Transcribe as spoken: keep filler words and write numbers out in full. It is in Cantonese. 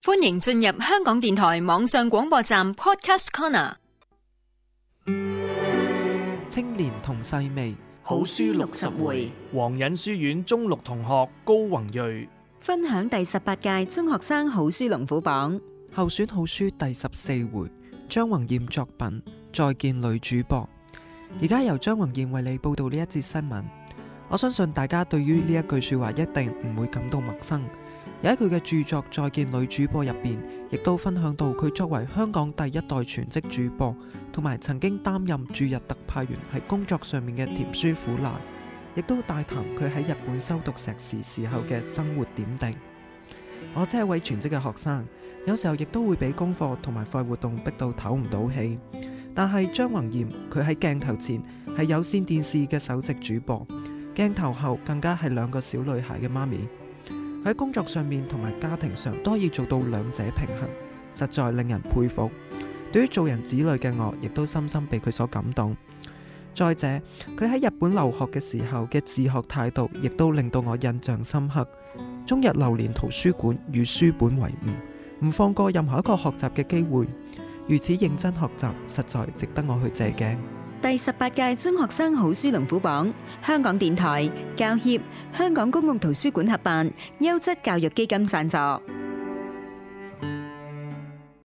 歡迎進入香港電台網上廣播站 Podcast Corner。 青年同細味好書六十回， 皇仁書院中六同學高宏睿分享第十八屆中學生好書龍虎榜候選好書第十四回，張宏艷作品《再見女主播》。而家由張宏艷為你報道呢一節新聞。我相信大家對於呢一句說話一定唔會感到陌生。而喺佢嘅著作《再見女主播》入邊，亦都分享到佢作為香港第一代全職主播，同埋曾經擔任駐日特派員喺工作上面嘅甜酸苦辣，亦都大談佢喺日本修讀碩士時候嘅生活點滴。我真係一位全職嘅學生，有時候亦都會俾功課同埋課外活動逼到唞唔到氣。但係張宏艷佢喺鏡頭前係有線電視嘅首席主播，鏡頭後更加係兩個小女孩嘅媽咪。佢喺工作上面同埋家庭上都可以做到兩者平衡，實在令人佩服。對於做人子女嘅我，亦都深深被佢所感動。再者，佢喺日本留學嘅時候嘅自學態度，亦都令到我印象深刻。終日流連圖書館與書本為伍，唔放過任何一個學習嘅機會。如此認真學習，實在值得我去借鏡。 第十八屆中學生好書龍虎榜，香港電台、教協、香港公共圖書館合辦，優質教育基金贊助。